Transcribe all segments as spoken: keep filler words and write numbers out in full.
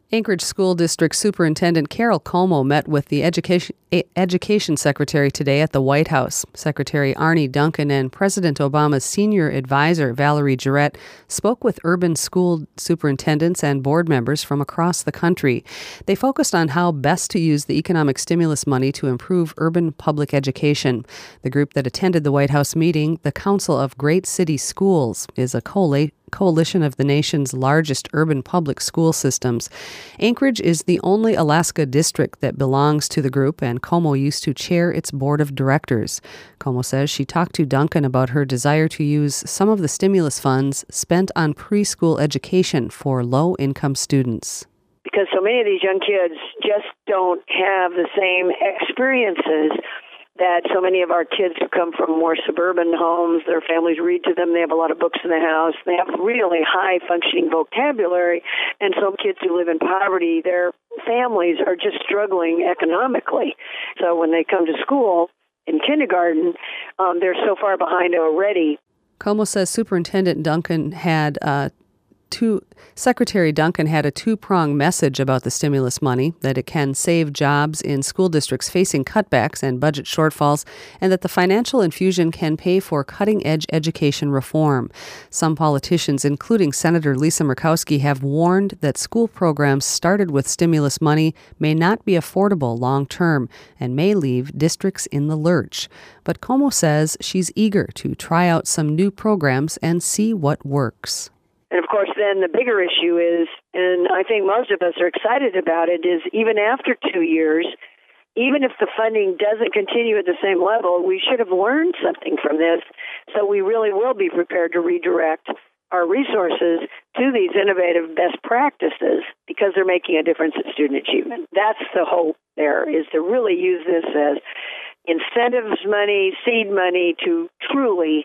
Anchorage School District Superintendent Carol Como met with the Education Education Secretary today at the White House. Secretary Arne Duncan and President Obama's senior advisor, Valerie Jarrett, spoke with urban school superintendents and board members from across the country. They focused on how best to use the economic stimulus money to improve urban public education. The group that attended the White House meeting, the Council of Great City Schools, is a coalition coalition of the nation's largest urban public school systems. Anchorage is the only Alaska district that belongs to the group, and Como used to chair its board of directors. Como says she talked to Duncan about her desire to use some of the stimulus funds spent on preschool education for low-income students. Because so many of these young kids just don't have the same experiences that so many of our kids who come from more suburban homes, their families read to them, they have a lot of books in the house, they have really high-functioning vocabulary, and some kids who live in poverty, their families are just struggling economically. So when they come to school in kindergarten, um, they're so far behind already. Como says Superintendent Duncan had uh, two... Secretary Duncan had a two-pronged message about the stimulus money, that it can save jobs in school districts facing cutbacks and budget shortfalls, and that the financial infusion can pay for cutting-edge education reform. Some politicians, including Senator Lisa Murkowski, have warned that school programs started with stimulus money may not be affordable long-term and may leave districts in the lurch. But Como says she's eager to try out some new programs and see what works. And, of course, then the bigger issue is, and I think most of us are excited about it, is even after two years, even if the funding doesn't continue at the same level, we should have learned something from this, so we really will be prepared to redirect our resources to these innovative best practices because they're making a difference in student achievement. That's the hope there, is to really use this as incentives money, seed money to truly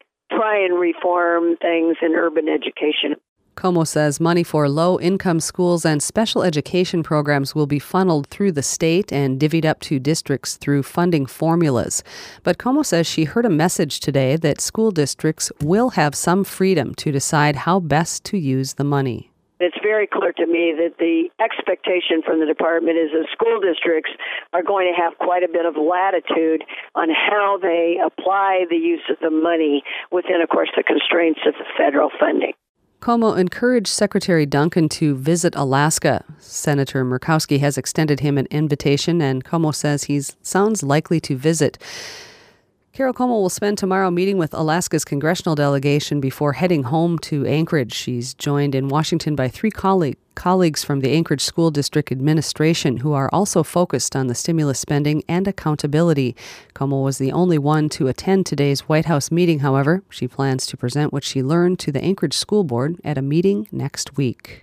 try and reform things in urban education. Como says money for low-income schools and special education programs will be funneled through the state and divvied up to districts through funding formulas. But Como says she heard a message today that school districts will have some freedom to decide how best to use the money. It's very clear to me that the expectation from the department is that school districts are going to have quite a bit of latitude on how they apply the use of the money within, of course, the constraints of the federal funding. Como encouraged Secretary Duncan to visit Alaska. Senator Murkowski has extended him an invitation, and Como says he sounds likely to visit. Carol Como will spend tomorrow meeting with Alaska's congressional delegation before heading home to Anchorage. She's joined in Washington by three colleague, colleagues from the Anchorage School District administration who are also focused on the stimulus spending and accountability. Como was the only one to attend today's White House meeting, however. She plans to present what she learned to the Anchorage School Board at a meeting next week.